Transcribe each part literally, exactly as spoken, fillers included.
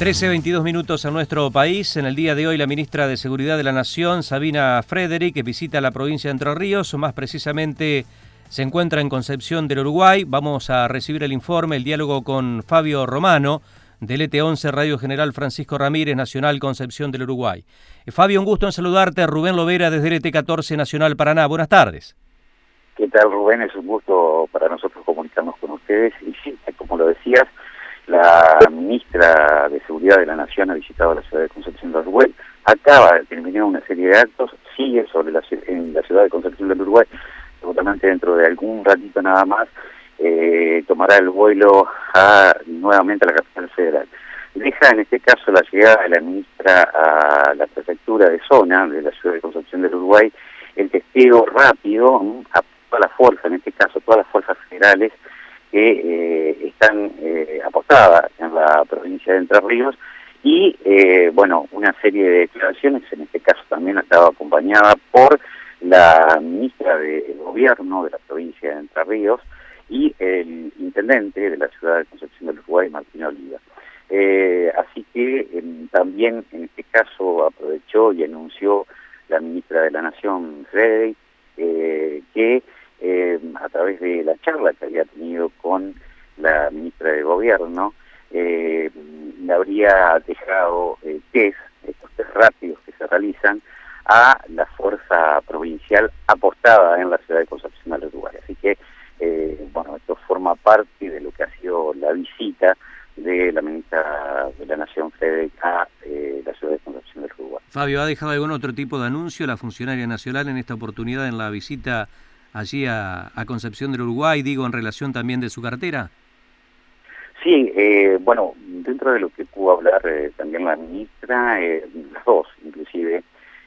trece veintidós minutos en nuestro país. En el día de hoy, la ministra de Seguridad de la Nación, Sabina Frederick, visita la provincia de Entre Ríos, o más precisamente se encuentra en Concepción del Uruguay. Vamos a recibir el informe, el diálogo con Fabio Romano, del E T once Radio General Francisco Ramírez, Nacional Concepción del Uruguay. Eh, Fabio, un gusto en saludarte. Rubén Lovera, desde el E T catorce Nacional Paraná. Buenas tardes. ¿Qué tal, Rubén? Es un gusto para nosotros comunicarnos con ustedes. Y sí, como lo decías, la ministra de Seguridad de la Nación ha visitado la ciudad de Concepción del Uruguay, acaba de terminar una serie de actos, sigue sobre la, en la ciudad de Concepción del Uruguay, seguramente dentro de algún ratito nada más, eh, tomará el vuelo a, nuevamente a la capital federal. Deja en este caso la llegada de la ministra a la prefectura de zona de la ciudad de Concepción del Uruguay, el testeo rápido a toda la fuerza, en este caso todas las fuerzas federales, que eh, están eh, apostadas en la provincia de Entre Ríos y, eh, bueno, una serie de declaraciones, en este caso también estaba acompañada por la ministra de Gobierno de la provincia de Entre Ríos y el intendente de la ciudad de Concepción del Uruguay, Martín Oliva. Eh, así que eh, también en este caso aprovechó y anunció la ministra de la Nación, Frederick, eh, que Eh, a través de la charla que había tenido con la ministra de Gobierno, eh, le habría dejado eh, test, estos test rápidos que se realizan, a la fuerza provincial apostada en la ciudad de Concepción del Uruguay. Así que, eh, bueno, esto forma parte de lo que ha sido la visita de la ministra de la Nación, Frederick, a eh, la ciudad de Concepción del Uruguay. Fabio, ¿ha dejado algún otro tipo de anuncio la funcionaria nacional en esta oportunidad en la visita allí a, a Concepción del Uruguay, digo, en relación también de su cartera? Sí, eh, bueno, dentro de lo que pudo hablar eh, también la ministra, eh, las dos inclusive,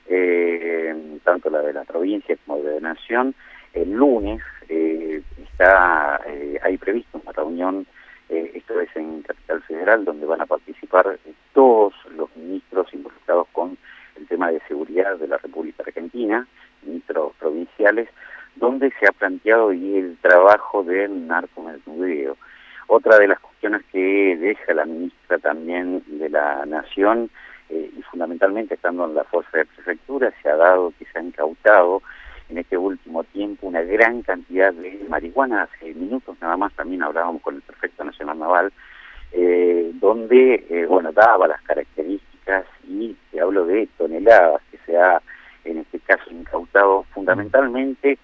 eh, tanto la de la provincia como la de la Nación, el lunes eh, está eh, hay previsto una reunión, eh, esto es en Capital Federal, donde van a participar eh, todos los ministros involucrados con el tema de seguridad de la República Argentina, ministros provinciales, donde se ha planteado y el trabajo del narcomenudeo. Otra de las cuestiones que deja la ministra también de la Nación, eh, y fundamentalmente estando en la fuerza de prefectura, se ha dado que se ha incautado en este último tiempo una gran cantidad de marihuana. Hace minutos nada más también hablábamos con el prefecto nacional naval, eh, donde, eh, bueno, daba las características y te hablo de toneladas que se ha, en este caso, incautado fundamentalmente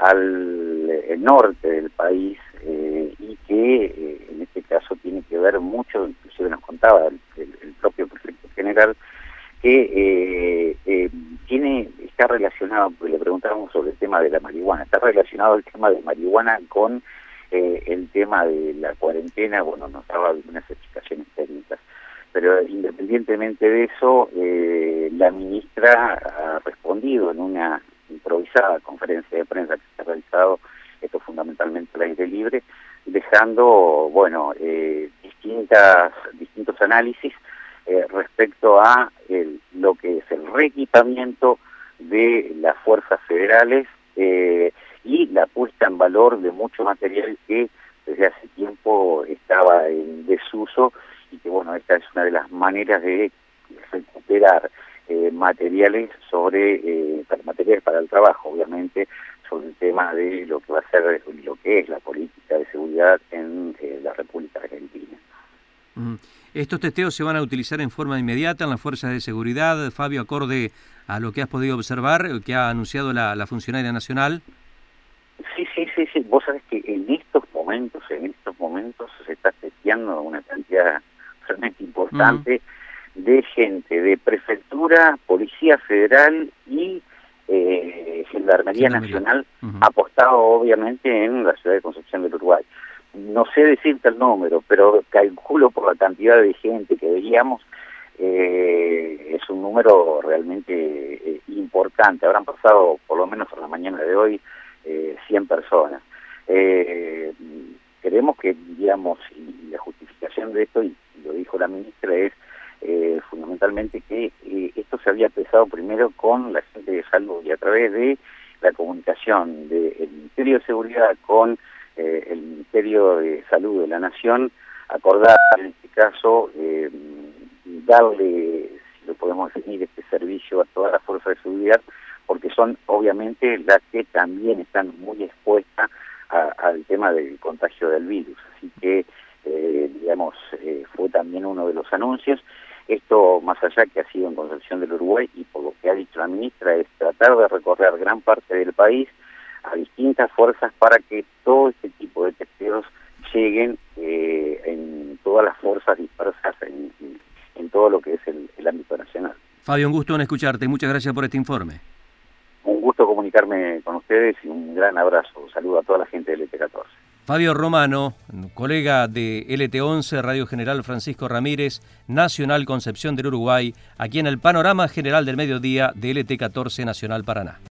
al eh, norte del país, eh, y que eh, en este caso tiene que ver mucho, inclusive nos contaba el, el, el propio prefecto general, que eh, eh, tiene está relacionado, porque le preguntábamos sobre el tema de la marihuana, está relacionado el tema de marihuana con eh, el tema de la cuarentena. Bueno, nos daba algunas explicaciones técnicas, pero independientemente de eso, eh, la ministra ha respondido en una improvisada conferencia de prensa que se ha realizado, esto fundamentalmente al aire libre, dejando, bueno, eh, distintas, distintos análisis eh, respecto a el, lo que es el reequipamiento de las fuerzas federales eh, y la puesta en valor de mucho material que desde hace tiempo estaba en desuso, y que, bueno, esta es una de las maneras de recuperar Eh, materiales sobre eh, para, materiales para el trabajo, obviamente, sobre el tema de lo que va a ser lo que es la política de seguridad en eh, la República Argentina. Mm. ¿Estos testeos se van a utilizar en forma inmediata en las fuerzas de seguridad, Fabio, acorde a lo que has podido observar, que ha anunciado la, la funcionaria nacional? Sí, sí, sí, sí. Vos sabés que en estos momentos, en estos momentos se está testeando una cantidad realmente importante mm. de gente de prefectura, policía federal y eh, gendarmería, gendarmería nacional, uh-huh. apostado obviamente en la ciudad de Concepción del Uruguay. No sé decirte el número, pero calculo por la cantidad de gente que veíamos, eh, es un número realmente eh, importante. Habrán pasado, por lo menos en la mañana de hoy, eh, cien personas. Eh, queremos que, digamos, y la justificación de esto, y lo dijo la ministra, es Eh, fundamentalmente que eh, esto se había empezado primero con la gente de salud y a través de la comunicación del Ministerio de Seguridad con eh, el Ministerio de Salud de la Nación, acordar en este caso eh, darle, si lo podemos definir, este servicio a todas las fuerzas de seguridad, porque son obviamente las que también están muy expuestas a, al tema del contagio del virus. Así que, eh, digamos, eh, fue también uno de los anuncios. Esto, más allá que ha sido en Concepción del Uruguay, y por lo que ha dicho la ministra, es tratar de recorrer gran parte del país a distintas fuerzas para que todo este tipo de testeos lleguen eh, en todas las fuerzas dispersas en, en, en todo lo que es el, el ámbito nacional. Fabio, un gusto en escucharte. Muchas gracias por este informe. Un gusto comunicarme con ustedes y un gran abrazo. Un saludo a toda la gente del L T catorce. Fabio Romano, colega de L T once, Radio General Francisco Ramírez, Nacional Concepción del Uruguay, aquí en el panorama general del mediodía de L T catorce Nacional Paraná.